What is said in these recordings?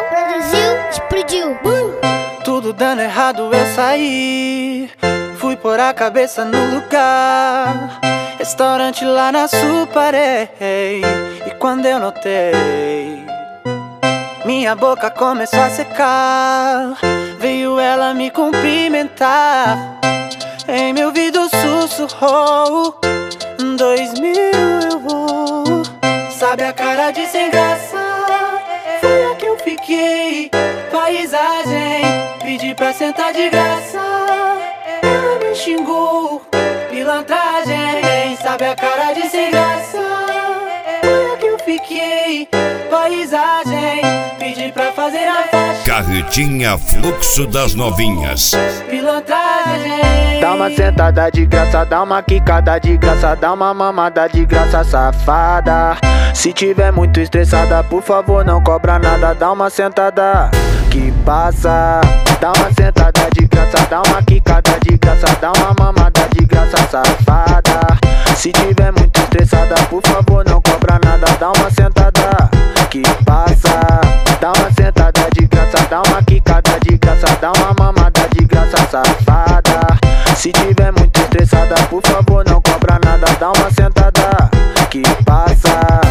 Borel produziu, explodiu. Tudo dando errado eu saí, fui pôr a cabeça no lugar. Restaurante lá na Suparei. E quando eu notei, minha boca começou a secar. Veio ela me cumprimentar, em meu ouvido sussurrou: 2000 eu vou. Sabe a cara de sem graça? Foi a que eu fiquei. Paisagem, pedi pra sentar de graça. Ela me xingou, pilantragem. Sabe a cara de sem graça? Foi a que eu fiquei. Paisagem, pedi pra fazer a faixa. Carretinha Fluxo das Novinhas. Pilantragem. Dá uma sentada de graça, dá uma quicada de graça, dá uma mamada de graça, safada. Se tiver muito estressada, por favor não cobra nada. Dá uma sentada que passa. Dá uma sentada de graça, dá uma quicada de graça, dá uma mamada de graça, safada. Se tiver muito estressada, por favor não cobra nada. Dá uma sentada que passa. Dá uma sentada de graça, dá uma quicada de graça, dá uma mamada de graça, safada. Se tiver muito estressada, por favor não cobra nada. Dá uma sentada que passa.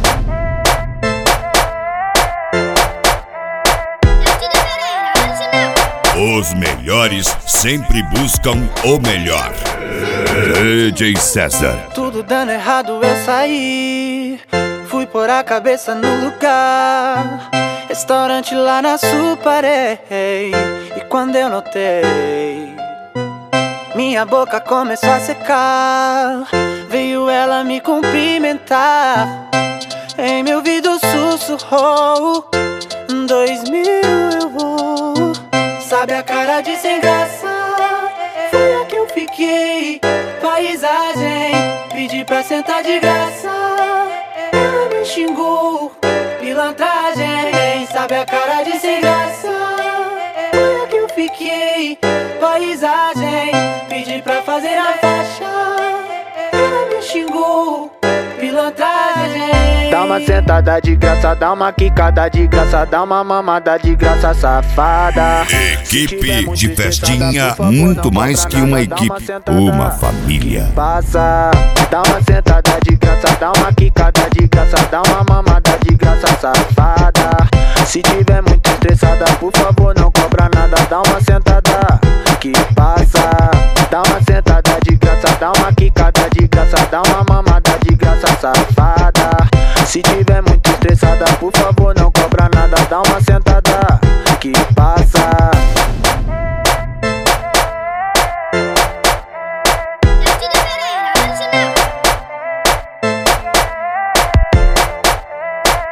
Os melhores sempre buscam o melhor. DJ César. Tudo dando errado eu saí, fui pôr a cabeça no lugar. Restaurante lá na Suparei. E quando eu notei, minha boca começou a secar. Veio ela me cumprimentar, em meu ouvido sussurrou: 2000 eu vou. Sabe a cara de sem graça? Foi a que eu fiquei. Paisagem, pedi pra sentar de graça. Ela me xingou, pilantragem. Sabe a cara de sem graça? Foi a que eu fiquei. Paisagem, pedi pra fazer a faixa. Ela me xingou, pilantragem. Dá uma sentada de graça, dá uma quicada de graça, dá uma mamada de graça, safada. Equipe de festinha, muito mais que uma equipe, uma família. Passa. Dá uma sentada de graça, dá uma quicada de graça, dá uma mamada de graça, safada. Se tiver muito estressada, por favor não cobra nada. Dá uma sentada que passa. Dá uma sentada de graça, dá uma quicada de graça, dá uma mamada de graça, safada. Se tiver muito estressada, por favor não cobra nada. Dá uma sentada que passa.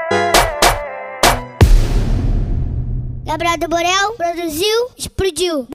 Gabriel Borel produziu, explodiu.